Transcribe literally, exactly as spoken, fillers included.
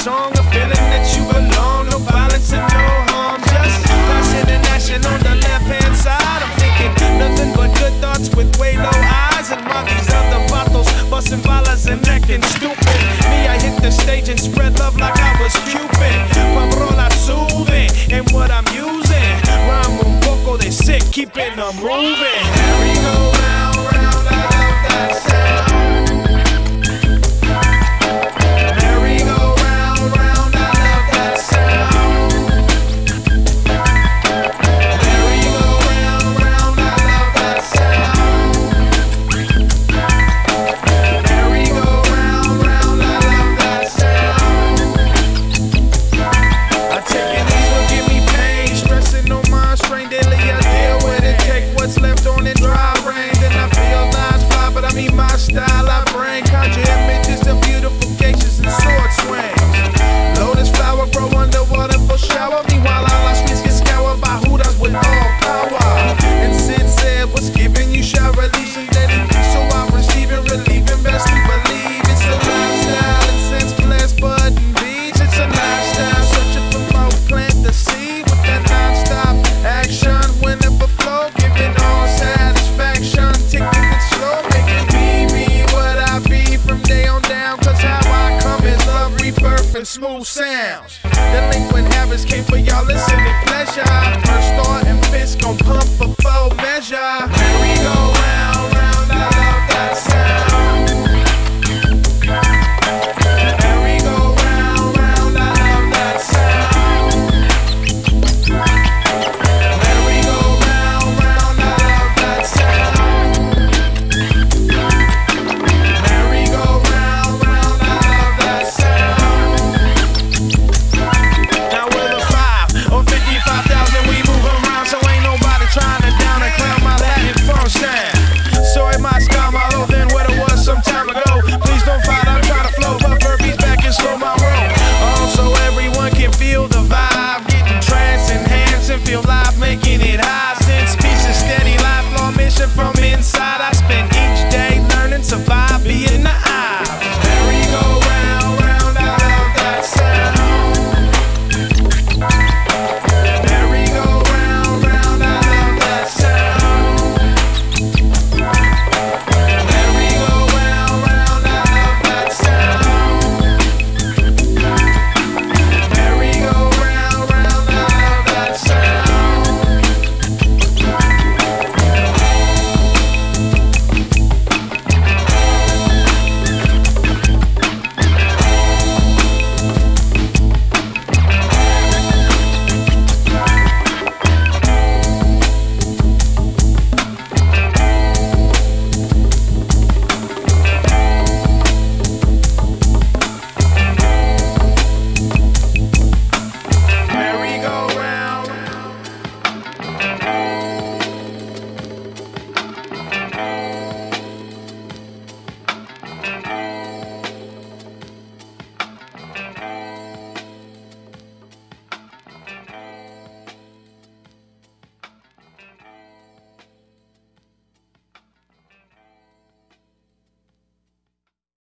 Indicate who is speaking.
Speaker 1: song, a feeling that you belong. No violence and no harm, just passion and action on the left-hand side. I'm thinking nothing but good thoughts with way low eyes. And while these other vatos busting balas and acting stupid, me, I hit the stage and spread love like I was Cupid. Pabrola soothing, and what I'm using, rhyme un poco de sick, keeping them moving. Here we go round, round, I love that sound. Style I bring, conjure images of beautiful geishas and sword swings. Lotus flower grow underwater for shower. Meanwhile, all our streets get scoured by hooters with all power. And Sid said, what's giving you shall release and dedicate. So I'm receiving relief and best to believe. It's a lifestyle and sense blessed bud and beats. It's a lifestyle searching for more, plant the seed with that non-stop action. Whenever flow, giving all satisfaction. Ticking it slow, making from day on down, cause how I come is love, rebirth, and smooth sounds. Delinquent habits came for y'all listening pleasure. First thought and fist gon' pump for full measure. Here we go round.